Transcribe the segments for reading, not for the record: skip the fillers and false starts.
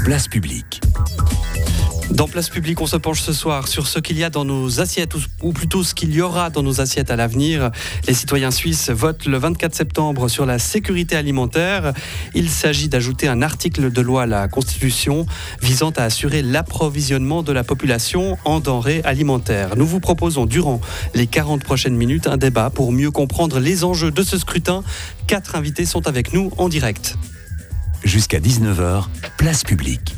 Place publique. Dans Place publique, on se penche ce soir sur ce qu'il y a dans nos assiettes, ou plutôt ce qu'il y aura dans nos assiettes à l'avenir. Les citoyens suisses votent le 24 septembre sur la sécurité alimentaire. Il s'agit d'ajouter un article de loi à la Constitution visant à assurer l'approvisionnement de la population en denrées alimentaires. Nous vous proposons durant les 40 prochaines minutes un débat pour mieux comprendre les enjeux de ce scrutin. 4 invités sont avec nous en direct. Jusqu'à 19h, Place publique.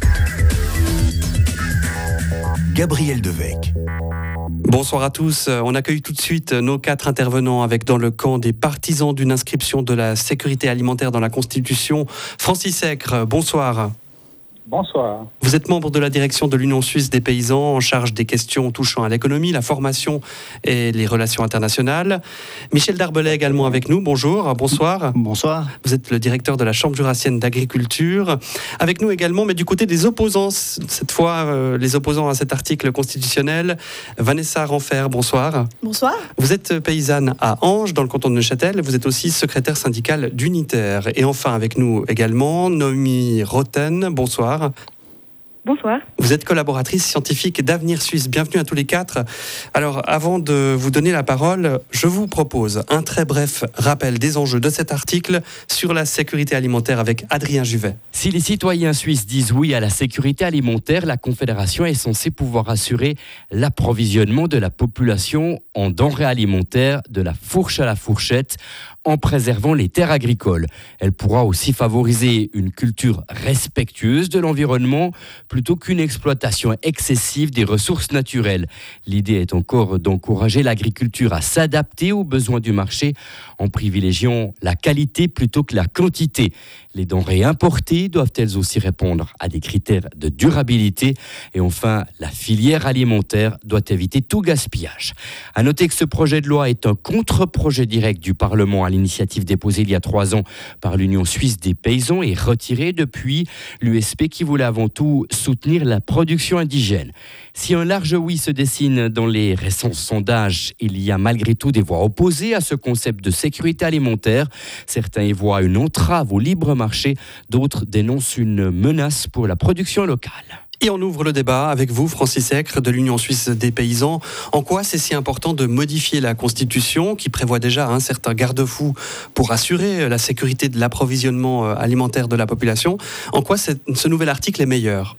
Gabriel Devecq. Bonsoir à tous. On accueille tout de suite nos 4 intervenants avec dans le camp des partisans d'une inscription de la sécurité alimentaire dans la Constitution. Francis Aicre, bonsoir. Bonsoir. Vous êtes membre de la direction de l'Union suisse des paysans en charge des questions touchant à l'économie, la formation et les relations internationales. Michel Darbelay également avec nous. Bonjour, bonsoir. Bonsoir. Vous êtes le directeur de la Chambre jurassienne d'agriculture. Avec nous également, mais du côté des opposants, cette fois les opposants à cet article constitutionnel. Vanessa Ranfer, bonsoir. Bonsoir. Vous êtes paysanne à Ange, dans le canton de Neuchâtel. Vous êtes aussi secrétaire syndicale d'Unitaire. Et enfin avec nous également, Noémie Roten, bonsoir. Bonsoir. Vous êtes collaboratrice scientifique d'Avenir Suisse. Bienvenue à tous les 4. Alors, avant de vous donner la parole, je vous propose un très bref rappel des enjeux de cet article sur la sécurité alimentaire avec Adrien Juvet. Si les citoyens suisses disent oui à la sécurité alimentaire, la Confédération est censée pouvoir assurer l'approvisionnement de la population en denrées alimentaires de la fourche à la fourchette, en préservant les terres agricoles. Elle pourra aussi favoriser une culture respectueuse de l'environnement plutôt qu'une exploitation excessive des ressources naturelles. L'idée est encore d'encourager l'agriculture à s'adapter aux besoins du marché en privilégiant la qualité plutôt que la quantité. Les denrées importées doivent elles aussi répondre à des critères de durabilité. Et enfin, la filière alimentaire doit éviter tout gaspillage. À noter que ce projet de loi est un contre-projet direct du Parlement à l'initiative déposée il y a 3 ans par l'Union suisse des paysans et retiré depuis l'USP qui voulait avant tout soutenir la production indigène. Si un large oui se dessine dans les récents sondages, il y a malgré tout des voix opposées à ce concept de sécurité alimentaire. Certains y voient une entrave au libre marché, d'autres dénoncent une menace pour la production locale. Et on ouvre le débat avec vous, Francis Aicre, de l'Union suisse des paysans. En quoi c'est si important de modifier la Constitution, qui prévoit déjà un certain garde-fou pour assurer la sécurité de l'approvisionnement alimentaire de la population? En quoi ce nouvel article est meilleur?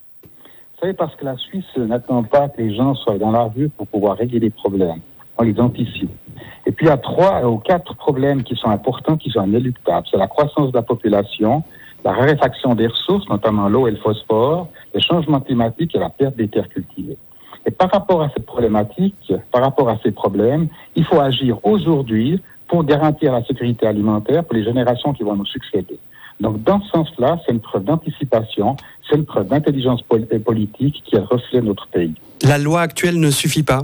Vous savez, parce que la Suisse n'attend pas que les gens soient dans la rue pour pouvoir régler les problèmes. On les anticipe. Et puis il y a 3 ou 4 problèmes qui sont importants, qui sont inéluctables. C'est la croissance de la population, la raréfaction des ressources, notamment l'eau et le phosphore, le changement climatique et la perte des terres cultivées. Et par rapport à cette problématique, par rapport à ces problèmes, il faut agir aujourd'hui pour garantir la sécurité alimentaire pour les générations qui vont nous succéder. Donc dans ce sens-là, c'est une preuve d'anticipation, c'est une preuve d'intelligence politique qui reflète notre pays. La loi actuelle ne suffit pas?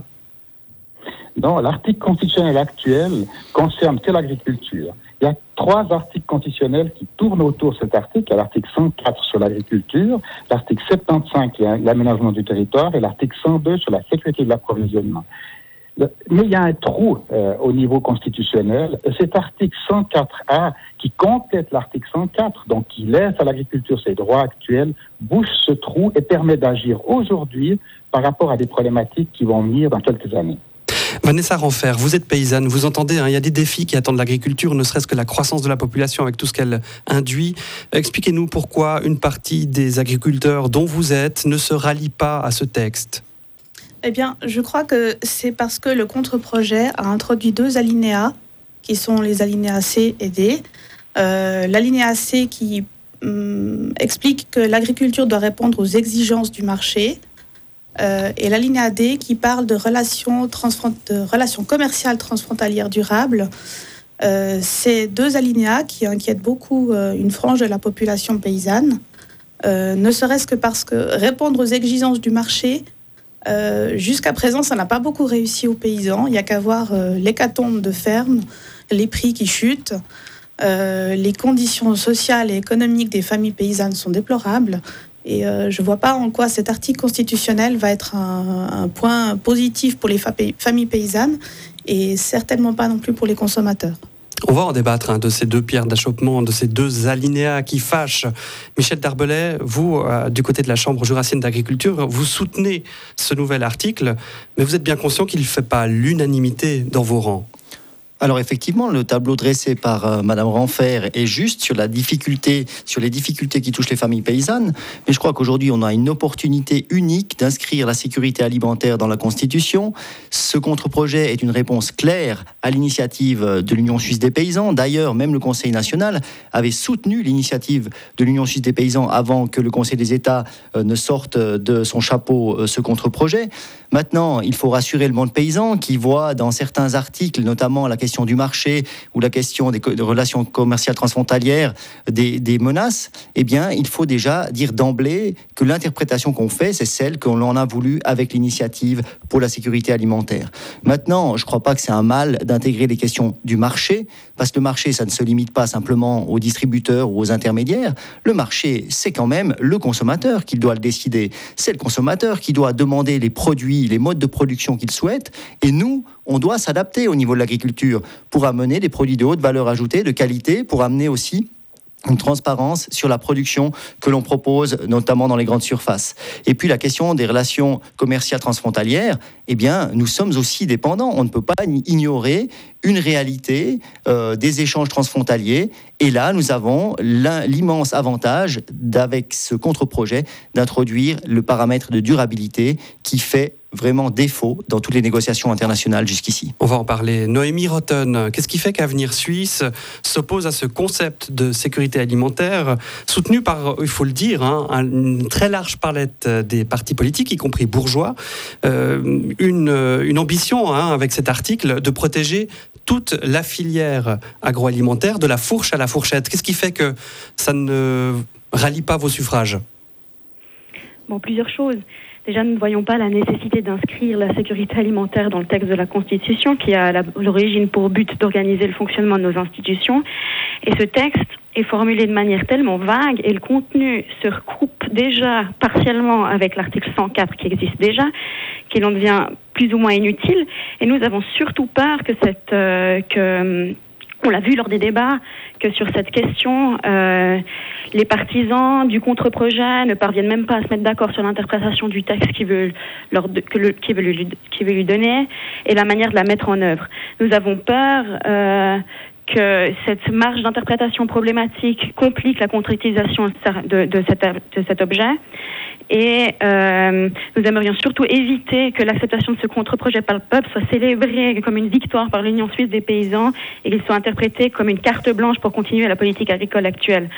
Non, l'article constitutionnel actuel concerne que l'agriculture. Il y a 3 articles constitutionnels qui tournent autour de cet article. Il y a l'article 104 sur l'agriculture, l'article 75 l'aménagement du territoire et l'article 102 sur la sécurité de l'approvisionnement. Mais il y a un trou au niveau constitutionnel. Cet article 104A qui complète l'article 104, donc qui laisse à l'agriculture ses droits actuels, bouche ce trou et permet d'agir aujourd'hui par rapport à des problématiques qui vont venir dans quelques années. Vanessa Ranfer, vous êtes paysanne, vous entendez, il y a des défis qui attendent l'agriculture, ne serait-ce que la croissance de la population avec tout ce qu'elle induit. Expliquez-nous pourquoi une partie des agriculteurs dont vous êtes ne se rallie pas à ce texte. Eh bien, je crois que c'est parce que le contre-projet a introduit 2 alinéas, qui sont les alinéas C et D. L'alinéa C qui explique que l'agriculture doit répondre aux exigences du marché, et l'alinéa D qui parle de relations commerciales transfrontalières durables. Ces 2 alinéas qui inquiètent beaucoup une frange de la population paysanne, ne serait-ce que parce que répondre aux exigences du marché, jusqu'à présent, ça n'a pas beaucoup réussi aux paysans. Il n'y a qu'à voir l'hécatombe de fermes, les prix qui chutent, les conditions sociales et économiques des familles paysannes sont déplorables. Et je ne vois pas en quoi cet article constitutionnel va être un point positif pour les familles paysannes et certainement pas non plus pour les consommateurs. On va en débattre de ces deux pierres d'achoppement, de ces deux alinéas qui fâchent. Michel Darbelay, vous, du côté de la Chambre jurassienne d'agriculture, vous soutenez ce nouvel article, mais vous êtes bien conscient qu'il ne fait pas l'unanimité dans vos rangs. Alors effectivement, le tableau dressé par Madame Ranfer est juste sur les difficultés qui touchent les familles paysannes. Mais je crois qu'aujourd'hui, on a une opportunité unique d'inscrire la sécurité alimentaire dans la Constitution. Ce contre-projet est une réponse claire à l'initiative de l'Union suisse des paysans. D'ailleurs, même le Conseil national avait soutenu l'initiative de l'Union suisse des paysans avant que le Conseil des États ne sorte de son chapeau ce contre-projet. Maintenant, il faut rassurer le monde paysan qui voit dans certains articles, notamment la question du marché ou la question des relations commerciales transfrontalières, des menaces. Eh bien, il faut déjà dire d'emblée que l'interprétation qu'on fait, c'est celle qu'on en a voulu avec l'initiative pour la sécurité alimentaire. Maintenant, je ne crois pas que c'est un mal d'intégrer les questions du marché, parce que le marché, ça ne se limite pas simplement aux distributeurs ou aux intermédiaires. Le marché, c'est quand même le consommateur qui doit le décider. C'est le consommateur qui doit demander les produits, les modes de production qu'il souhaite, et nous, on doit s'adapter au niveau de l'agriculture pour amener des produits de haute valeur ajoutée, de qualité, pour amener aussi une transparence sur la production que l'on propose, notamment dans les grandes surfaces. Et puis la question des relations commerciales transfrontalières, eh bien, nous sommes aussi dépendants. On ne peut pas ignorer une réalité des échanges transfrontaliers. Et là, nous avons l'immense avantage, avec ce contre-projet, d'introduire le paramètre de durabilité qui fait vraiment défaut dans toutes les négociations internationales jusqu'ici. On va en parler. Noémie Rotten, qu'est-ce qui fait qu'Avenir Suisse s'oppose à ce concept de sécurité alimentaire, soutenu par, il faut le dire, une très large palette des partis politiques, y compris bourgeois, une ambition avec cet article de protéger toute la filière agroalimentaire, de la fourche à la fourchette. Qu'est-ce qui fait que ça ne rallie pas vos suffrages ? Bon, plusieurs choses. Déjà, nous ne voyons pas la nécessité d'inscrire la sécurité alimentaire dans le texte de la Constitution, qui a à l'origine pour but d'organiser le fonctionnement de nos institutions. Et ce texte est formulé de manière tellement vague et le contenu se recoupe déjà partiellement avec l'article 104 qui existe déjà, qu'il en devient plus ou moins inutile. Et nous avons surtout peur que on l'a vu lors des débats, que sur cette question, les partisans du contre-projet ne parviennent même pas à se mettre d'accord sur l'interprétation du texte qui veut lui donner et la manière de la mettre en œuvre. Nous avons peur que cette marge d'interprétation problématique complique la concrétisation de cet objet. Et nous aimerions surtout éviter que l'acceptation de ce contre-projet par le peuple soit célébrée comme une victoire par l'Union suisse des paysans et qu'il soit interprété comme une carte blanche pour continuer la politique agricole actuelle.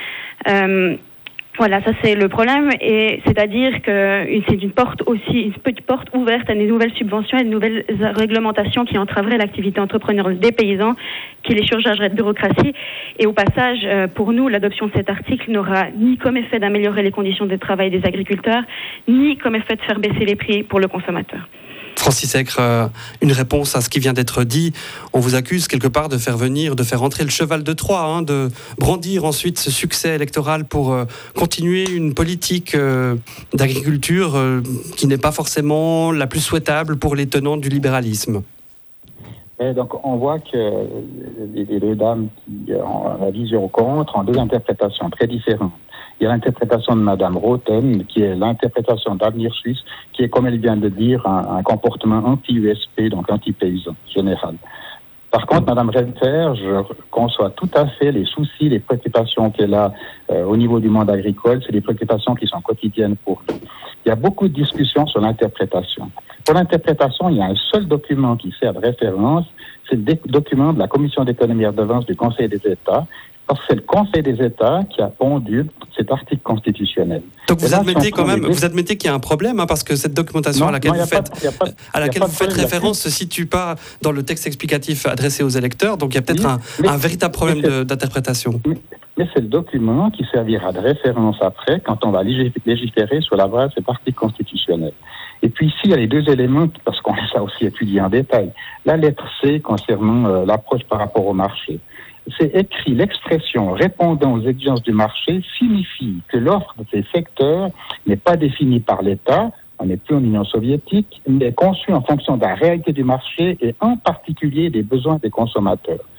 Voilà, ça c'est le problème, et c'est-à-dire que c'est une petite porte ouverte à des nouvelles subventions et de nouvelles réglementations qui entraveraient l'activité entrepreneuriale des paysans, qui les surchargeraient de bureaucratie. Et au passage, pour nous, l'adoption de cet article n'aura ni comme effet d'améliorer les conditions de travail des agriculteurs, ni comme effet de faire baisser les prix pour le consommateur. Francis Aigre, une réponse à ce qui vient d'être dit. On vous accuse quelque part de faire entrer le cheval de Troie, de brandir ensuite ce succès électoral pour continuer une politique d'agriculture qui n'est pas forcément la plus souhaitable pour les tenants du libéralisme. Et donc on voit que les deux dames qui ont la vision contre ont deux interprétations très différentes. Il y a l'interprétation de Mme Roten, qui est l'interprétation d'Avenir Suisse, qui est, comme elle vient de dire, un comportement anti-USP, donc anti-paysan général. Par contre, Mme Renfer, je conçois tout à fait les soucis, les préoccupations qu'elle a au niveau du monde agricole. C'est des préoccupations qui sont quotidiennes pour nous. Il y a beaucoup de discussions sur l'interprétation. Pour l'interprétation, il y a un seul document qui sert de référence, c'est le document de la Commission d'économie et de relance du Conseil des États, parce que c'est le Conseil des États qui a pondu cet article constitutionnel. Donc vous admettez qu'il y a un problème, parce que cette documentation à laquelle vous faites référence ne se situe pas dans le texte explicatif adressé aux électeurs, donc il y a peut-être un véritable problème d'interprétation. Mais c'est le document qui servira de référence après, quand on va légiférer sur la base de cet article constitutionnel. Et puis ici, il y a les deux éléments, parce qu'on les a aussi étudiés en détail. La lettre C concernant l'approche par rapport au marché. C'est écrit, l'expression répondant aux exigences du marché signifie que l'offre de ces secteurs n'est pas définie par l'État, on n'est plus en Union soviétique, mais conçue en fonction de la réalité du marché et en particulier des besoins des consommateurs.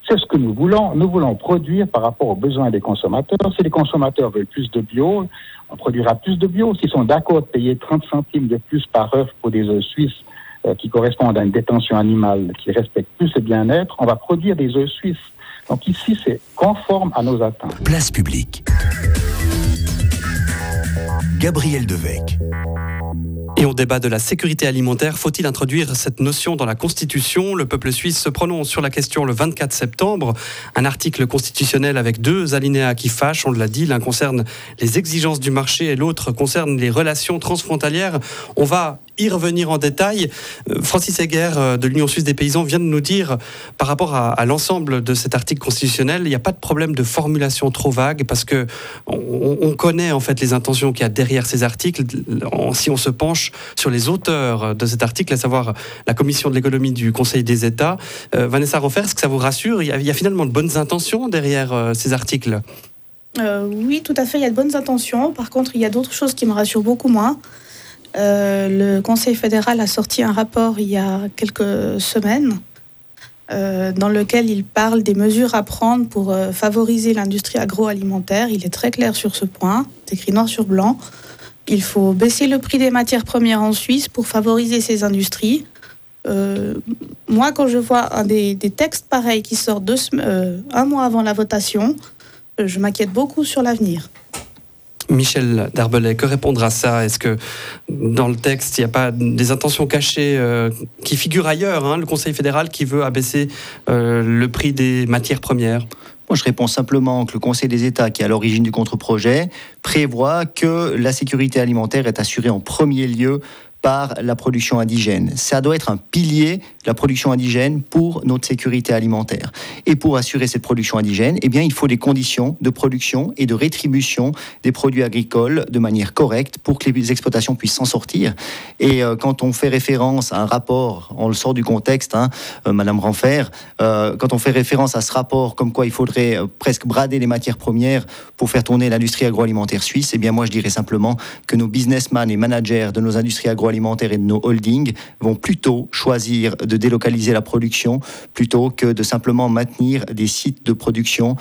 C'est ce que nous voulons. Nous voulons produire par rapport aux besoins des consommateurs. Si les consommateurs veulent plus de bio, on produira plus de bio. S'ils sont d'accord de payer 30 centimes de plus par œuf pour des œufs suisses qui correspondent à une détention animale qui respecte plus le bien-être, on va produire des œufs suisses. Donc ici, c'est conforme à nos attentes. Place publique. Gabriel Devecq. Et on débat de la sécurité alimentaire. Faut-il introduire cette notion dans la Constitution ? Le peuple suisse se prononce sur la question le 24 septembre. Un article constitutionnel avec 2 alinéas qui fâchent, on l'a dit. L'un concerne les exigences du marché et l'autre concerne les relations transfrontalières. On va y revenir en détail. Francis Heger de l'Union suisse des paysans vient de nous dire, par rapport à l'ensemble de cet article constitutionnel, il n'y a pas de problème de formulation trop vague parce que on connaît en fait les intentions qu'il y a derrière ces articles. Si on se penche sur les auteurs de cet article, à savoir la Commission de l'économie du Conseil des États, Vanessa Renfer, est-ce que ça vous rassure ? Il y a finalement de bonnes intentions derrière ces articles ? Oui, tout à fait, il y a de bonnes intentions. Par contre, il y a d'autres choses qui me rassurent beaucoup moins. Le Conseil fédéral a sorti un rapport il y a quelques semaines dans lequel il parle des mesures à prendre pour favoriser l'industrie agroalimentaire. Il est très clair sur ce point, c'est écrit noir sur blanc. Il faut baisser le prix des matières premières en Suisse pour favoriser ces industries. Moi, quand je vois des textes pareils qui sortent un mois avant la votation, je m'inquiète beaucoup sur l'avenir. Michel Darbelay, que répondre à ça ? Est-ce que dans le texte, il n'y a pas des intentions cachées qui figurent ailleurs, le Conseil fédéral qui veut abaisser le prix des matières premières ? Moi, je réponds simplement que le Conseil des États, qui est à l'origine du contre-projet, prévoit que la sécurité alimentaire est assurée en premier lieu par la production indigène. Ça doit être un pilier, la production indigène, pour notre sécurité alimentaire. Et pour assurer cette production indigène, il faut des conditions de production et de rétribution des produits agricoles de manière correcte pour que les exploitations puissent s'en sortir. Et quand on fait référence à un rapport, on le sort du contexte, Madame Renfer, quand on fait référence à ce rapport comme quoi il faudrait presque brader les matières premières pour faire tourner l'industrie agroalimentaire suisse, moi je dirais simplement que nos businessmen et managers de nos industries agroalimentaires et de nos holdings vont plutôt choisir de délocaliser la production plutôt que de simplement maintenir des sites de production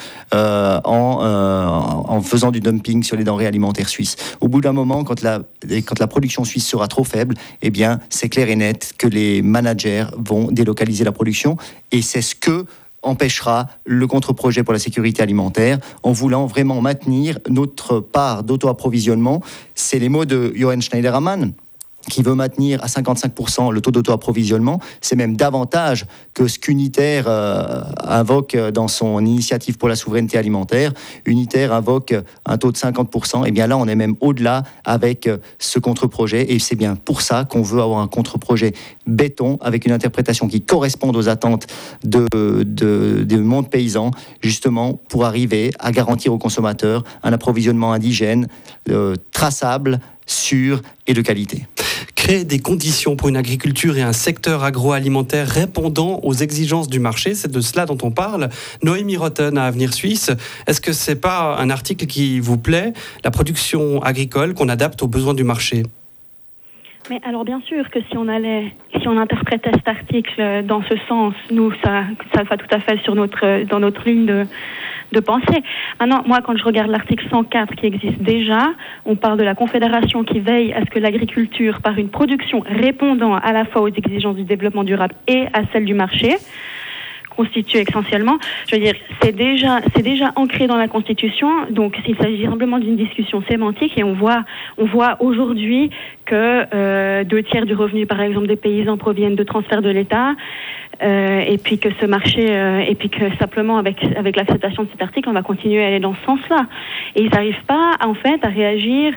en faisant du dumping sur les denrées alimentaires suisses. Au bout d'un moment, quand la production suisse sera trop faible, c'est clair et net que les managers vont délocaliser la production et c'est ce que empêchera le contre-projet pour la sécurité alimentaire en voulant vraiment maintenir notre part d'auto-approvisionnement. C'est les mots de Johann Schneiderman, qui veut maintenir à 55% le taux d'auto-approvisionnement. C'est même davantage que ce qu'Unitaire invoque dans son initiative pour la souveraineté alimentaire. Unitaire invoque un taux de 50%. Là, on est même au-delà avec ce contre-projet. Et c'est bien pour ça qu'on veut avoir un contre-projet béton avec une interprétation qui corresponde aux attentes du monde paysan, justement pour arriver à garantir aux consommateurs un approvisionnement indigène, traçable, sûr et de qualité. Créer des conditions pour une agriculture et un secteur agroalimentaire répondant aux exigences du marché, c'est de cela dont on parle. Noémie Rotten à Avenir Suisse, est-ce que c'est pas un article qui vous plaît, la production agricole qu'on adapte aux besoins du marché ? Mais alors bien sûr que si on interprétait cet article dans ce sens, nous ça va tout à fait dans notre ligne de pensée. Maintenant, moi, quand je regarde l'article 104 qui existe déjà, on parle de la Confédération qui veille à ce que l'agriculture, par une production répondant à la fois aux exigences du développement durable et à celles du marché, constitue essentiellement, c'est déjà ancré dans la Constitution, donc il s'agit simplement d'une discussion sémantique et on voit aujourd'hui que 2/3 du revenu, par exemple, des paysans proviennent de transferts de l'État, et puis que ce marché, et puis que simplement avec l'acceptation de cet article, on va continuer à aller dans ce sens-là. Et ils n'arrivent pas, en fait, à réagir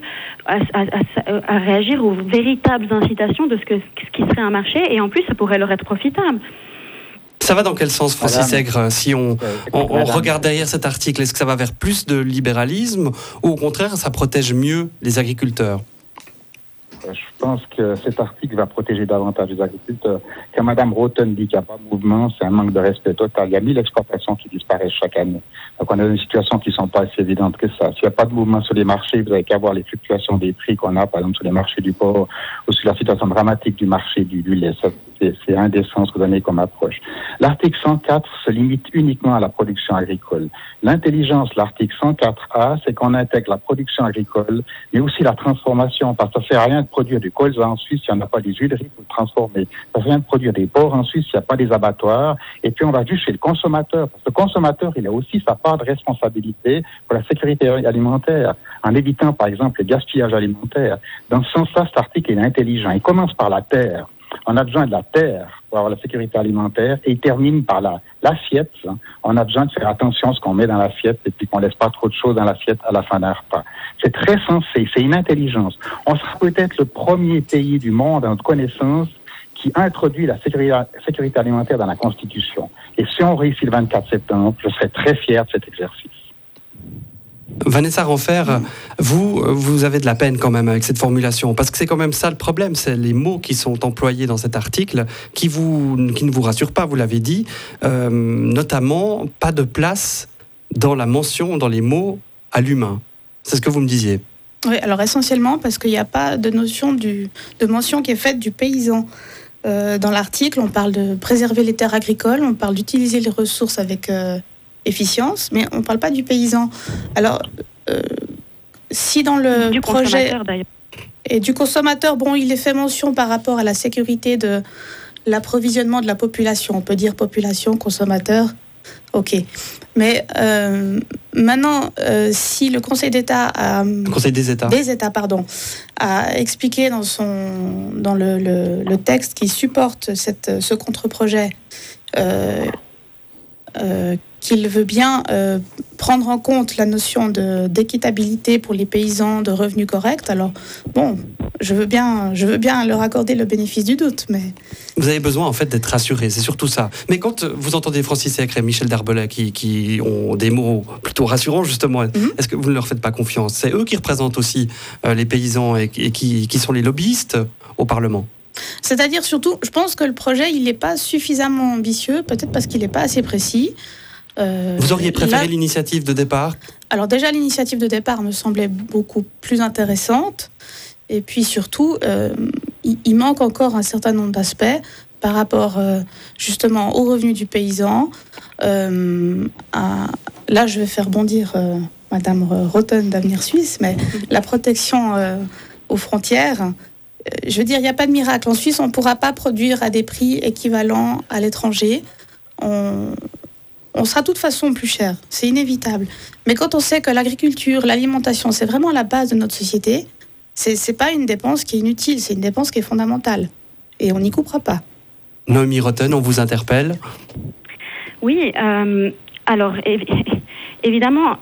aux véritables incitations de ce qui serait un marché, et en plus, ça pourrait leur être profitable. Ça va dans quel sens, Francis Aigre, si on regarde derrière cet article? Est-ce que ça va vers plus de libéralisme ou au contraire, ça protège mieux les agriculteurs? je pense que cet article va protéger davantage les agriculteurs. Quand Mme Roten dit qu'il n'y a pas de mouvement, c'est un manque de respect total. Il y a 1000 exploitations qui disparaissent chaque année. Donc on a des situations qui ne sont pas assez évidentes que ça. S'il n'y a pas de mouvement sur les marchés, vous n'avez qu'à voir les fluctuations des prix qu'on a, par exemple, sur les marchés du porc, ou sur la situation dramatique du marché du lait. Ça, c'est indécent ce que vous donnez comme approche. L'article 104 se limite uniquement à la production agricole. L'intelligence, l'article 104A, c'est qu'on intègre la production agricole, mais aussi la transformation, parce que ça ne sert à rien de produire du colza en Suisse s'il n'y en a pas des huileries pour le transformer. Ça ne sert à rien de produire des porcs en Suisse s'il n'y a pas des abattoirs. Et puis on va juste chez le consommateur, parce que le consommateur, il a aussi sa part de responsabilité pour la sécurité alimentaire, en évitant par exemple le gaspillage alimentaire. Dans ce sens-là, cet article est intelligent. Il commence par la terre. On a besoin de la terre pour avoir la sécurité alimentaire et il termine par l'assiette. On a besoin de faire attention à ce qu'on met dans l'assiette et puis qu'on ne laisse pas trop de choses dans l'assiette à la fin d'un repas. C'est très sensé, c'est une intelligence. On sera peut-être le premier pays du monde, à notre connaissance, qui introduit la sécurité alimentaire dans la Constitution. Et si on réussit le 24 septembre, je serai très fier de cet exercice. Vanessa Renfer, vous avez de la peine quand même avec cette formulation, parce que c'est quand même ça le problème, c'est les mots qui sont employés dans cet article qui ne vous rassurent pas, vous l'avez dit, notamment pas de place dans la mention, dans les mots à l'humain. C'est ce que vous me disiez. Oui, alors essentiellement parce qu'il n'y a pas de notion de mention qui est faite du paysan. Dans l'article, on parle de préserver les terres agricoles, on parle d'utiliser les ressources avec efficience, mais on ne parle pas du paysan. Alors, si dans le du projet... d'ailleurs. Et du consommateur, bon, il est fait mention par rapport à la sécurité de l'approvisionnement de la population. On peut dire population, consommateur, ok. Mais maintenant, si le Conseil d'État Le Conseil des États. A expliqué dans le texte qui supporte ce contre-projet qu'il veut bien prendre en compte la notion d'équitabilité pour les paysans, de revenus corrects. Alors, bon, je veux bien leur accorder le bénéfice du doute, mais... Vous avez besoin, en fait, d'être rassuré, c'est surtout ça. Mais quand vous entendez Francis Ecre et Michel Darbelay qui ont des mots plutôt rassurants, justement, est-ce que vous ne leur faites pas confiance ? C'est eux qui représentent aussi les paysans et qui sont les lobbyistes au Parlement. C'est-à-dire, surtout, je pense que le projet, il n'est pas suffisamment ambitieux, peut-être parce qu'il n'est pas assez précis. Vous auriez préféré l'initiative de départ ? Alors déjà, l'initiative de départ me semblait beaucoup plus intéressante. Et puis surtout, il manque encore un certain nombre d'aspects par rapport justement aux revenus du paysan. Là, je vais faire bondir Madame Roten d'Avenir Suisse, mais la protection aux frontières... Je veux dire, il n'y a pas de miracle. En Suisse, on ne pourra pas produire à des prix équivalents à l'étranger. On sera de toute façon plus cher. C'est inévitable. Mais quand on sait que l'agriculture, l'alimentation, c'est vraiment la base de notre société, c'est pas une dépense qui est inutile, c'est une dépense qui est fondamentale. Et on n'y coupera pas. Noémie Roten, on vous interpelle ? Oui, alors évidemment,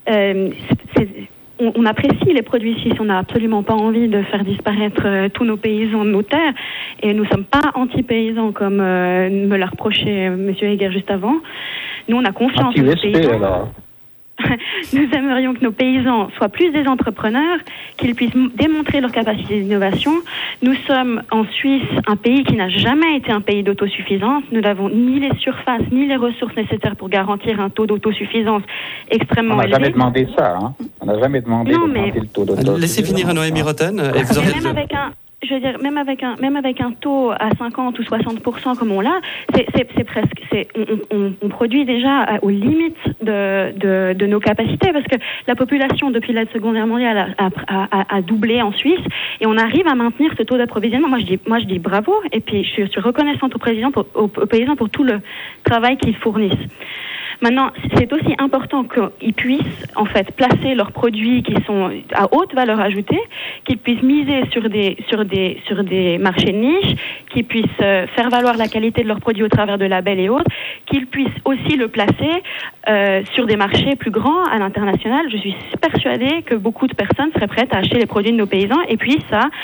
on apprécie les produits suisses, on n'a absolument pas envie de faire disparaître tous nos paysans de nos terres, et nous ne sommes pas anti-paysans comme me l'a reproché M. Heger juste avant. Nous, on a confiance en nos paysans. Alors. Nous aimerions que nos paysans soient plus des entrepreneurs, qu'ils puissent démontrer leur capacité d'innovation. Nous sommes en Suisse un pays qui n'a jamais été un pays d'autosuffisance. Nous n'avons ni les surfaces ni les ressources nécessaires pour garantir un taux d'autosuffisance extrêmement élevé. On n'a jamais demandé ça. On n'a jamais demandé d'augmenter le taux d'autosuffisance. Laissez finir Noémie Roten. Même avec un taux à 50 ou 60% comme on l'a, c'est presque, on produit déjà aux limites de nos capacités, parce que la population depuis la Seconde Guerre mondiale a doublé en Suisse, et on arrive à maintenir ce taux d'approvisionnement. Moi je dis bravo, et puis je suis reconnaissante aux paysans pour tout le travail qu'ils fournissent. Maintenant, c'est aussi important qu'ils puissent en fait placer leurs produits qui sont à haute valeur ajoutée, qu'ils puissent miser sur des marchés de niche, qu'ils puissent faire valoir la qualité de leurs produits au travers de labels et autres, qu'ils puissent aussi le placer sur des marchés plus grands à l'international. Je suis persuadée que beaucoup de personnes seraient prêtes à acheter les produits de nos paysans, et puis ça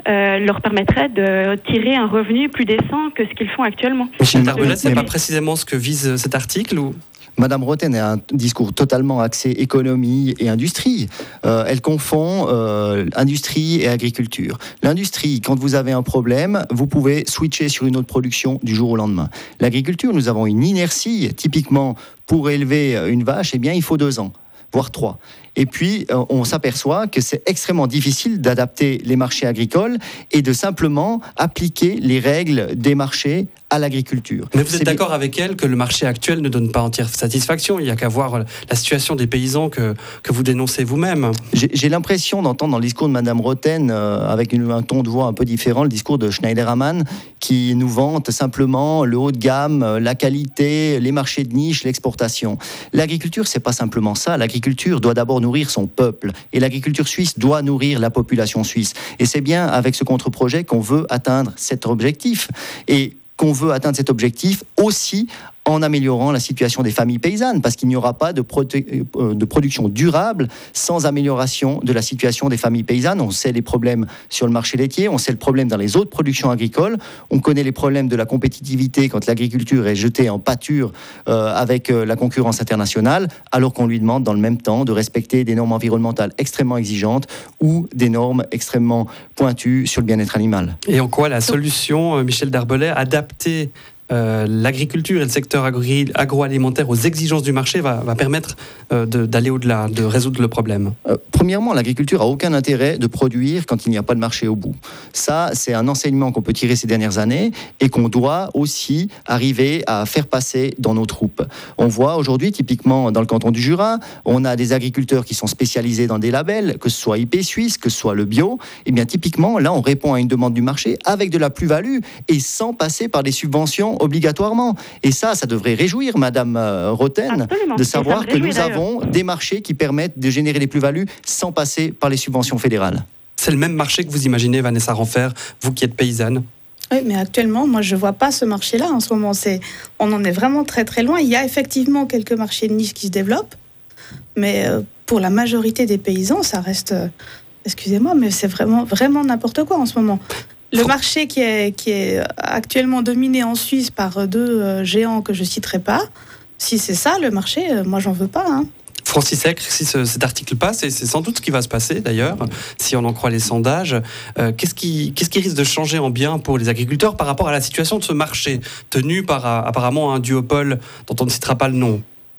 leur permettrait de tirer un revenu plus décent que ce qu'ils font actuellement. Michel Darbellet, c'est pas précisément ce que vise cet article ou... Madame Roten a un discours totalement axé économie et industrie. Elle confond industrie et agriculture. L'industrie, quand vous avez un problème, vous pouvez switcher sur une autre production du jour au lendemain. L'agriculture, nous avons une inertie. Typiquement, pour élever une vache, il faut 2 ans, voire 3. Et puis, on s'aperçoit que c'est extrêmement difficile d'adapter les marchés agricoles et de simplement appliquer les règles des marchés à l'agriculture. Mais vous êtes d'accord avec elle que le marché actuel ne donne pas entière satisfaction? Il n'y a qu'à voir la situation des paysans que vous dénoncez vous-même. J'ai l'impression d'entendre dans le discours de Madame Roten, avec un ton de voix un peu différent, le discours de Schneiderman, qui nous vante simplement le haut de gamme, la qualité, les marchés de niche, l'exportation. L'agriculture, c'est pas simplement ça. L'agriculture doit d'abord nourrir son peuple. Et l'agriculture suisse doit nourrir la population suisse. Et c'est bien avec ce contre-projet qu'on veut atteindre cet objectif. Et qu'on veut atteindre cet objectif aussi en améliorant la situation des familles paysannes, parce qu'il n'y aura pas de production durable sans amélioration de la situation des familles paysannes. On sait les problèmes sur le marché laitier, on sait le problème dans les autres productions agricoles, on connaît les problèmes de la compétitivité quand l'agriculture est jetée en pâture avec la concurrence internationale, alors qu'on lui demande dans le même temps de respecter des normes environnementales extrêmement exigeantes ou des normes extrêmement pointues sur le bien-être animal. Et en quoi la solution, Michel Darbellet, adapter l'agriculture et le secteur agroalimentaire aux exigences du marché va permettre d'aller au-delà, de résoudre le problème? Premièrement, l'agriculture n'a aucun intérêt de produire quand il n'y a pas de marché au bout. Ça, c'est un enseignement qu'on peut tirer ces dernières années et qu'on doit aussi arriver à faire passer dans nos troupes. On voit aujourd'hui, typiquement dans le canton du Jura, on a des agriculteurs qui sont spécialisés dans des labels, que ce soit IP Suisse, que ce soit le bio. Et bien typiquement, là, on répond à une demande du marché avec de la plus-value et sans passer par des subventions obligatoirement. Et ça devrait réjouir Madame Roten. Absolument. De savoir que nous avons des marchés qui permettent de générer des plus-values sans passer par les subventions fédérales. C'est le même marché que vous imaginez, Vanessa Renfer, vous qui êtes paysanne? Oui, mais actuellement, moi, je ne vois pas ce marché-là en ce moment. On en est vraiment très, très loin. Il y a effectivement quelques marchés de niche qui se développent, mais pour la majorité des paysans, ça reste... excusez-moi, mais c'est vraiment, vraiment n'importe quoi en ce moment. Le marché qui est actuellement dominé en Suisse par 2 géants que je ne citerai pas, si c'est ça le marché, moi j'en veux pas. Hein. Francis Ecre, si cet article passe, et c'est sans doute ce qui va se passer d'ailleurs, si on en croit les sondages, qu'est-ce qui risque de changer en bien pour les agriculteurs par rapport à la situation de ce marché, tenu par apparemment un duopole dont on ne citera pas le nom?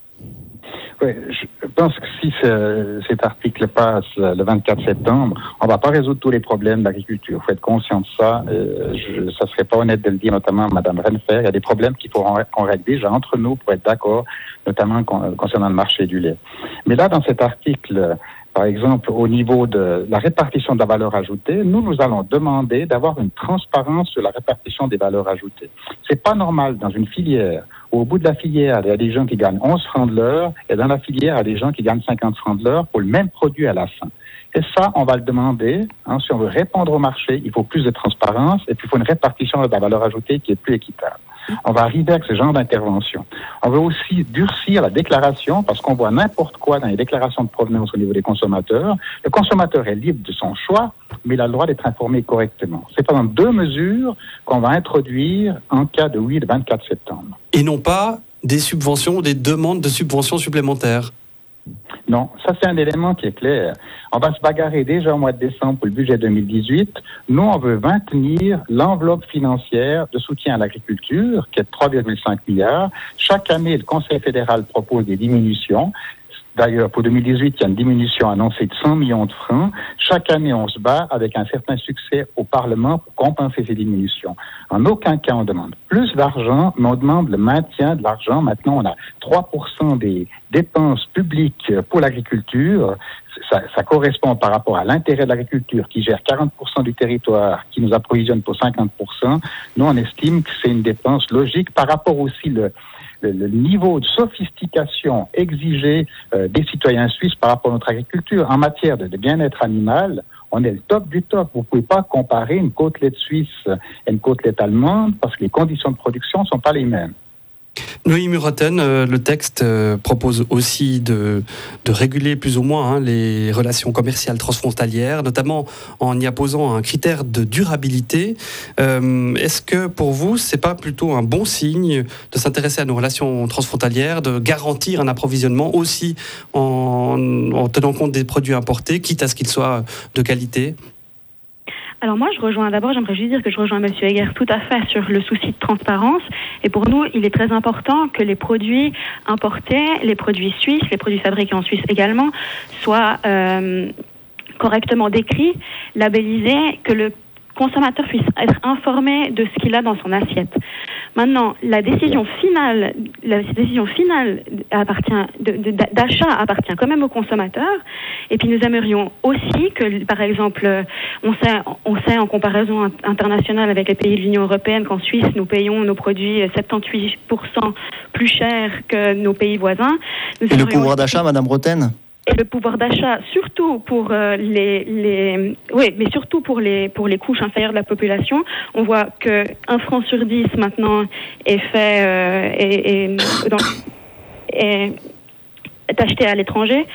Oui, je pense que si cet article passe le 24 septembre, on ne va pas résoudre tous les problèmes de l'agriculture. Il faut être conscient de ça. Ça ne serait pas honnête de le dire, notamment Mme Renfer. Il y a des problèmes qu'il faut qu'on règle déjà entre nous pour être d'accord, notamment concernant le marché du lait. Mais là, dans cet article, par exemple, au niveau de la répartition de la valeur ajoutée, nous allons demander d'avoir une transparence sur la répartition des valeurs ajoutées. C'est pas normal dans une filière. Au bout de la filière, il y a des gens qui gagnent 11 francs de l'heure, et dans la filière, il y a des gens qui gagnent 50 francs de l'heure pour le même produit à la fin. Et ça, on va le demander. Si on veut répondre au marché, il faut plus de transparence, et puis il faut une répartition de la valeur ajoutée qui est plus équitable. On va arriver avec ce genre d'intervention. On veut aussi durcir la déclaration, parce qu'on voit n'importe quoi dans les déclarations de provenance au niveau des consommateurs. Le consommateur est libre de son choix, mais il a le droit d'être informé correctement. C'est par exemple 2 mesures qu'on va introduire en cas de oui le 24 septembre. Et non pas des subventions ou des demandes de subventions supplémentaires? Non, ça c'est un élément qui est clair. On va se bagarrer déjà au mois de décembre pour le budget 2018. Nous, on veut maintenir l'enveloppe financière de soutien à l'agriculture, qui est de 3,5 milliards. Chaque année, le Conseil fédéral propose des diminutions. D'ailleurs, pour 2018, il y a une diminution annoncée de 100 millions de francs. Chaque année, on se bat avec un certain succès au Parlement pour compenser ces diminutions. En aucun cas, on demande plus d'argent, mais on demande le maintien de l'argent. Maintenant, on a 3% des dépenses publiques pour l'agriculture. Ça correspond par rapport à l'intérêt de l'agriculture qui gère 40% du territoire, qui nous approvisionne pour 50%. Nous, on estime que c'est une dépense logique par rapport aussi le niveau de sophistication exigé des citoyens suisses par rapport à notre agriculture. En matière de bien-être animal, on est le top du top. Vous ne pouvez pas comparer une côtelette suisse et une côtelette allemande parce que les conditions de production ne sont pas les mêmes. Noémie Muroten, le texte propose aussi de réguler plus ou moins les relations commerciales transfrontalières, notamment en y apposant un critère de durabilité. Est-ce que pour vous, c'est pas plutôt un bon signe de s'intéresser à nos relations transfrontalières, de garantir un approvisionnement aussi en tenant compte des produits importés, quitte à ce qu'ils soient de qualité ? Alors moi, j'aimerais juste dire que je rejoins M. Heger tout à fait sur le souci de transparence. Et pour nous, il est très important que les produits importés, les produits suisses, les produits fabriqués en Suisse également, soient correctement décrits, labellisés, que le consommateur puisse être informé de ce qu'il a dans son assiette. Maintenant, la décision finale d'achat appartient quand même au consommateur. Et puis nous aimerions aussi que, par exemple, on sait en comparaison internationale avec les pays de l'Union européenne qu'en Suisse, nous payons nos produits 78% plus cher que nos pays voisins. Et le pouvoir d'achat, Madame Roten ? Et le pouvoir d'achat, surtout pour les couches inférieures de la population, on voit que 1 franc sur 10 maintenant est acheté à l'étranger.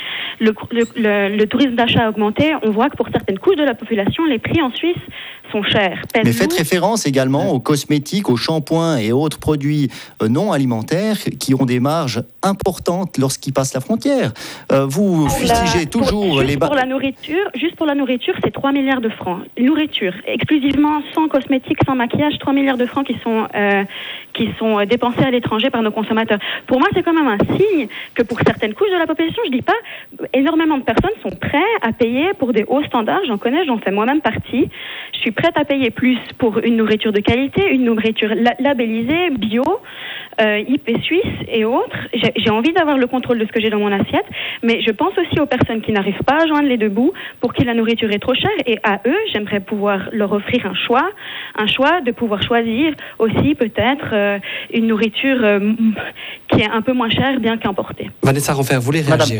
Le tourisme d'achat a augmenté. On voit que pour certaines couches de la population, les prix en Suisse sont chers. Mais faites référence également aux cosmétiques, aux shampoings et autres produits non alimentaires qui ont des marges importantes lorsqu'ils passent la frontière. Vous fustigez toujours les... Juste pour la nourriture, c'est 3 milliards de francs. Nourriture, exclusivement, sans cosmétiques, sans maquillage, 3 milliards de francs qui sont dépensés à l'étranger par nos consommateurs. Pour moi, c'est quand même un signe que pour certaines couches de la population, je dis pas, énormément de personnes sont prêtes à payer pour des hauts standards. J'en connais, j'en fais moi-même partie. Je suis prête à payer plus pour une nourriture de qualité, une nourriture labellisée, bio, IP suisse et autres. J'ai envie d'avoir le contrôle de ce que j'ai dans mon assiette, mais je pense aussi aux personnes qui n'arrivent pas à joindre les deux bouts, pour qui la nourriture est trop chère, et à eux, j'aimerais pouvoir leur offrir un choix de pouvoir choisir aussi peut-être une nourriture qui est un peu moins chère, bien qu'importée. Vanessa Renfer, vous voulez réagir ?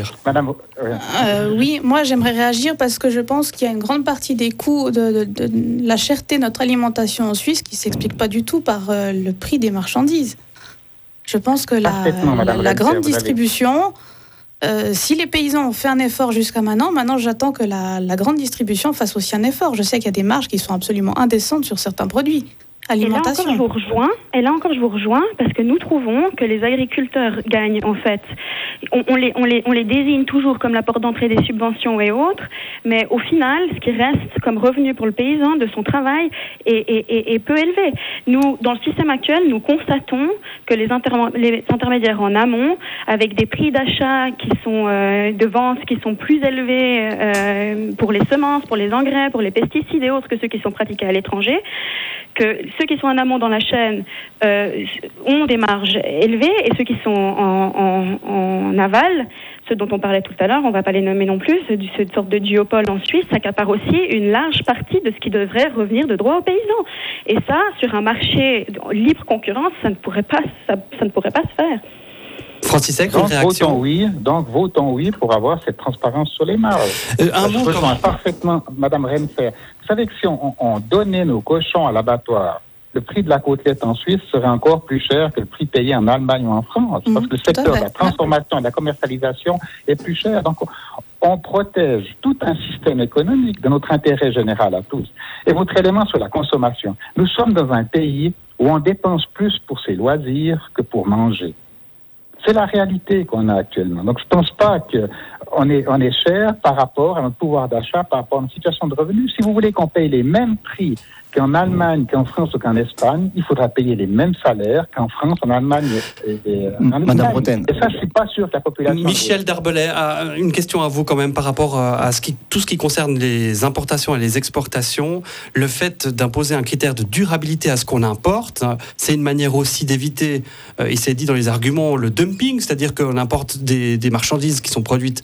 Oui, moi j'aimerais réagir parce que je pense qu'il y a une grande partie des coûts de la cherté de notre alimentation en Suisse qui ne s'explique pas du tout par le prix des marchandises. Je pense que la grande distribution, si les paysans ont fait un effort jusqu'à maintenant j'attends que la grande distribution fasse aussi un effort. Je sais qu'il y a des marges qui sont absolument indécentes sur certains produits. Alimentation. Et là encore, je vous rejoins parce que nous trouvons que les agriculteurs gagnent en fait. On les désigne toujours comme la porte d'entrée des subventions et autres, mais au final, ce qui reste comme revenu pour le paysan de son travail est peu élevé. Nous, dans le système actuel, nous constatons que les intermédiaires en amont, avec des prix d'achat qui sont de vente qui sont plus élevés pour les semences, pour les engrais, pour les pesticides et autres que ceux qui sont pratiqués à l'étranger, que ceux qui sont en amont dans la chaîne ont des marges élevées et ceux qui sont en aval, ceux dont on parlait tout à l'heure, on ne va pas les nommer non plus, cette sorte de duopole en Suisse, s'accapare aussi une large partie de ce qui devrait revenir de droit aux paysans. Et ça, sur un marché libre concurrence, ça ne pourrait pas se faire. Francis Heck, une réaction ? Votons oui pour avoir cette transparence sur les marges. Je rejoins parfaitement Mme Renfer. Vous savez que si on donnait nos cochons à l'abattoir, le prix de la côtelette en Suisse serait encore plus cher que le prix payé en Allemagne ou en France, parce que le secteur de la transformation et de la commercialisation est plus cher. Donc, on protège tout un système économique de notre intérêt général à tous. Et votre élément sur la consommation. Nous sommes dans un pays où on dépense plus pour ses loisirs que pour manger. C'est la réalité qu'on a actuellement. Donc, je ne pense pas qu'on est cher par rapport à notre pouvoir d'achat, par rapport à notre situation de revenus. Si vous voulez qu'on paye les mêmes prix qu'en Allemagne, qu'en France ou qu'en Espagne, il faudra payer les mêmes salaires qu'en France, en Allemagne et en Madame Roten. Et ça, je ne suis pas sûr que la population... Michel Darbelay a une question à vous quand même par rapport à tout ce qui concerne les importations et les exportations. Le fait d'imposer un critère de durabilité à ce qu'on importe, c'est une manière aussi d'éviter, il s'est dit dans les arguments, le dumping, c'est-à-dire qu'on importe des marchandises qui sont produites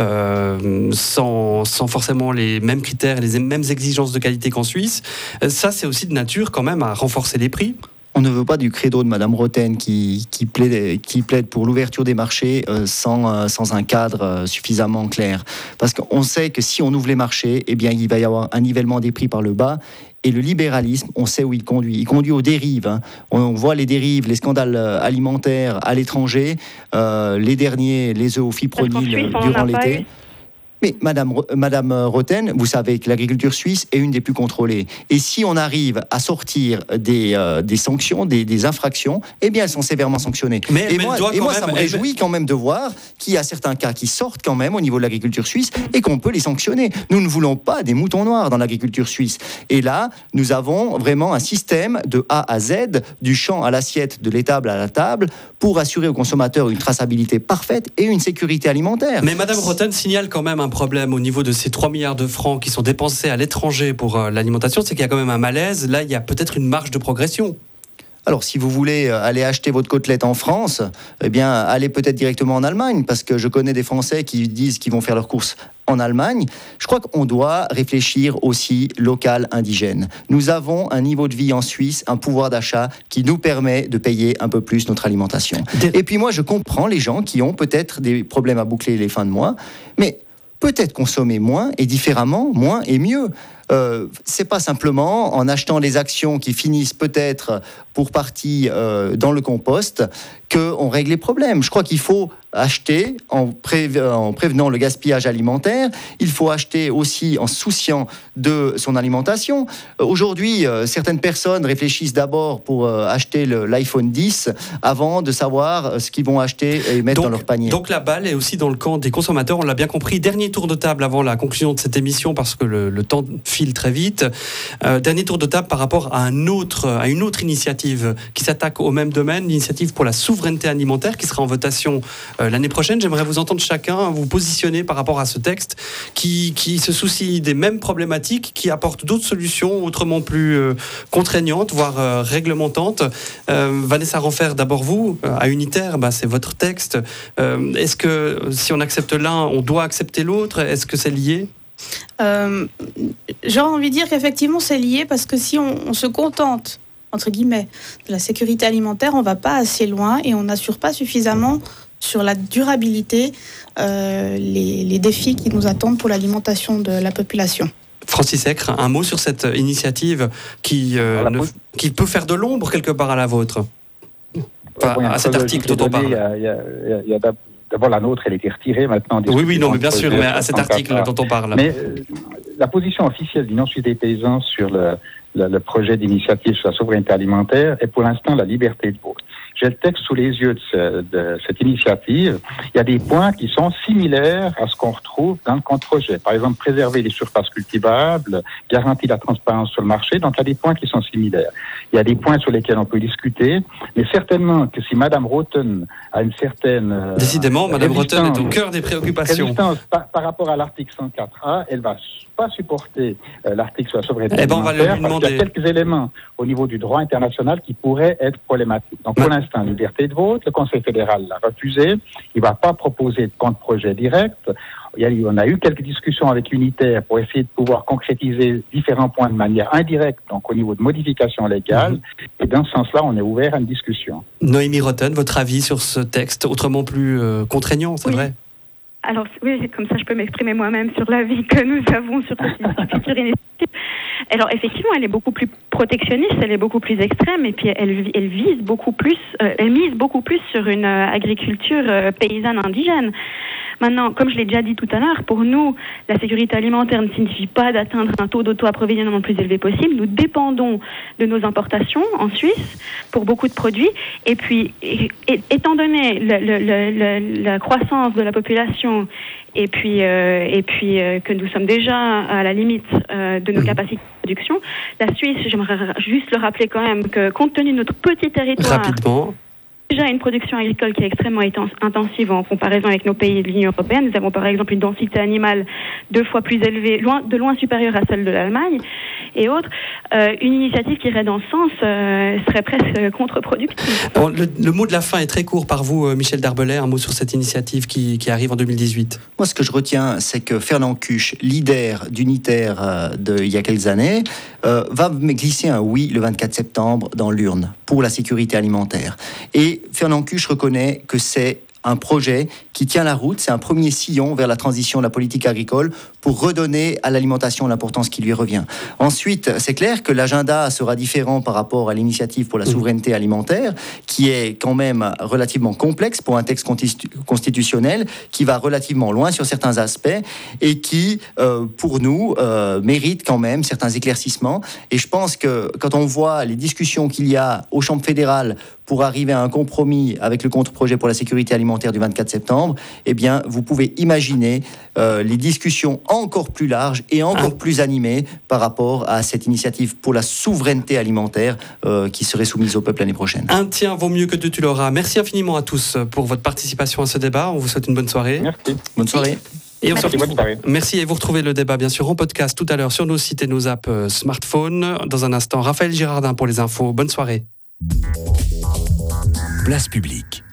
sans forcément les mêmes critères et les mêmes exigences de qualité qu'en Suisse. Ça, c'est aussi de nature quand même à renforcer les prix. On ne veut pas du credo de Madame Roten qui plaide pour l'ouverture des marchés sans un cadre suffisamment clair. Parce qu'on sait que si on ouvre les marchés, eh bien, il va y avoir un nivellement des prix par le bas. Et le libéralisme, on sait où il conduit. Il conduit aux dérives. Hein. On voit les dérives, les scandales alimentaires à l'étranger. Les derniers, les œufs au fipronil durant l'été. Mais Madame Roten, vous savez que l'agriculture suisse est une des plus contrôlées. Et si on arrive à sortir des sanctions, des infractions, eh bien, elles sont sévèrement sanctionnées. Et moi, ça me réjouit quand même de voir qu'il y a certains cas qui sortent quand même au niveau de l'agriculture suisse et qu'on peut les sanctionner. Nous ne voulons pas des moutons noirs dans l'agriculture suisse. Et là, nous avons vraiment un système de A à Z, du champ à l'assiette, de l'étable à la table, pour assurer aux consommateurs une traçabilité parfaite et une sécurité alimentaire. Mais Madame Roten signale quand même un problème au niveau de ces 3 milliards de francs qui sont dépensés à l'étranger pour l'alimentation, c'est qu'il y a quand même un malaise. Là, il y a peut-être une marge de progression. Alors, si vous voulez aller acheter votre côtelette en France, eh bien, allez peut-être directement en Allemagne, parce que je connais des Français qui disent qu'ils vont faire leurs courses en Allemagne. Je crois qu'on doit réfléchir aussi local, indigène. Nous avons un niveau de vie en Suisse, un pouvoir d'achat qui nous permet de payer un peu plus notre alimentation. Et puis moi, je comprends les gens qui ont peut-être des problèmes à boucler les fins de mois, mais peut-être consommer moins et différemment, moins et mieux. C'est pas simplement en achetant les actions qui finissent peut-être pour partie dans le compost qu'on règle les problèmes. Je crois qu'il faut acheter en prévenant le gaspillage alimentaire. Il faut acheter aussi en se souciant de son alimentation. Aujourd'hui, certaines personnes réfléchissent d'abord pour acheter l'iPhone 10 avant de savoir ce qu'ils vont acheter et mettre dans leur panier. Donc la balle est aussi dans le camp des consommateurs, on l'a bien compris. Dernier tour de table avant la conclusion de cette émission, parce que le temps file très vite. Dernier tour de table par rapport à une autre initiative qui s'attaque au même domaine, l'initiative pour la souveraineté alimentaire qui sera en votation l'année prochaine. J'aimerais vous entendre chacun vous positionner par rapport à ce texte qui se soucie des mêmes problématiques, qui apporte d'autres solutions autrement plus contraignantes, voire réglementantes. Vanessa Renfer, d'abord vous, à Unitaire, c'est votre texte. Est-ce que si on accepte l'un, on doit accepter l'autre ? Est-ce que c'est lié ? J'ai envie de dire qu'effectivement c'est lié, parce que si on se contente entre guillemets de la sécurité alimentaire, on ne va pas assez loin et on n'assure pas suffisamment sur la durabilité les défis qui nous attendent pour l'alimentation de la population. Francis Ecre, un mot sur cette initiative qui peut faire de l'ombre quelque part à la vôtre, à cet article dont on parle. Il y a d'abord la nôtre, elle a été retirée maintenant. Oui, non, mais bien sûr, mais à cet article dont on parle. Mais la position officielle d'Union suisse des paysans sur le projet d'initiative sur la souveraineté alimentaire est pour l'instant la liberté de vote. J'ai le texte sous les yeux de cette initiative. Il y a des points qui sont similaires à ce qu'on retrouve dans le contre-projet. Par exemple, préserver les surfaces cultivables, garantir la transparence sur le marché. Donc, il y a des points qui sont similaires. Il y a des points sur lesquels on peut discuter, mais certainement que si Madame Roten a une certaine... Décidément, Madame Roten est au cœur des préoccupations. Par rapport à l'article 104A, elle va pas supporter l'article sur la souveraineté alimentaire, on va lui demander. Il y a quelques éléments au niveau du droit international qui pourraient être problématiques. Donc, pour l'instant, liberté de vote, le Conseil fédéral l'a refusé. Il ne va pas proposer de contre-projet direct. On a eu quelques discussions avec Unitaire pour essayer de pouvoir concrétiser différents points de manière indirecte, donc au niveau de modification légale. Et dans ce sens-là, on est ouvert à une discussion. Noémie Roten, votre avis sur ce texte, autrement plus contraignant, c'est vrai ? Alors oui, comme ça je peux m'exprimer moi-même sur l'avis que nous avons sur cette future initiative. Alors effectivement, elle est beaucoup plus protectionniste, elle est beaucoup plus extrême, et puis elle mise beaucoup plus sur une agriculture paysanne indigène. Maintenant, comme je l'ai déjà dit tout à l'heure, pour nous, la sécurité alimentaire ne signifie pas d'atteindre un taux d'auto-approvisionnement le plus élevé possible. Nous dépendons de nos importations en Suisse pour beaucoup de produits. Et puis, étant donné la croissance de la population et puis que nous sommes déjà à la limite de nos capacités de production, la Suisse, j'aimerais juste le rappeler quand même, que compte tenu de notre petit territoire... Rapidement. Déjà une production agricole qui est extrêmement intensive en comparaison avec nos pays de l'Union européenne. Nous avons par exemple une densité animale 2 fois plus élevée, de loin supérieure à celle de l'Allemagne. et autres, une initiative qui irait dans ce sens serait presque contre-productive. Bon, le mot de la fin est très court par vous, Michel Darbelay, un mot sur cette initiative qui arrive en 2018. Moi, ce que je retiens, c'est que Fernand Cuche, leader d'Unitaire il y a quelques années, va glisser un oui le 24 septembre dans l'urne pour la sécurité alimentaire. Et Fernand Cuche reconnaît que c'est un projet qui tient la route, c'est un premier sillon vers la transition de la politique agricole pour redonner à l'alimentation l'importance qui lui revient. Ensuite, c'est clair que l'agenda sera différent par rapport à l'initiative pour la souveraineté alimentaire, qui est quand même relativement complexe pour un texte constitutionnel, qui va relativement loin sur certains aspects et qui, pour nous, mérite quand même certains éclaircissements. Et je pense que quand on voit les discussions qu'il y a aux chambres fédérales pour arriver à un compromis avec le contre-projet pour la sécurité alimentaire du 24 septembre, eh bien, vous pouvez imaginer les discussions encore plus larges et encore plus animées par rapport à cette initiative pour la souveraineté alimentaire qui serait soumise au peuple l'année prochaine. Un tien vaut mieux que deux, tu l'auras. Merci infiniment à tous pour votre participation à ce débat. On vous souhaite une bonne soirée. Merci. Bonne soirée. Et on se retrouve. Bonne soirée. Merci, et vous retrouvez le débat bien sûr en podcast tout à l'heure sur nos sites et nos apps smartphones. Dans un instant, Raphaël Girardin pour les infos. Bonne soirée. Place publique.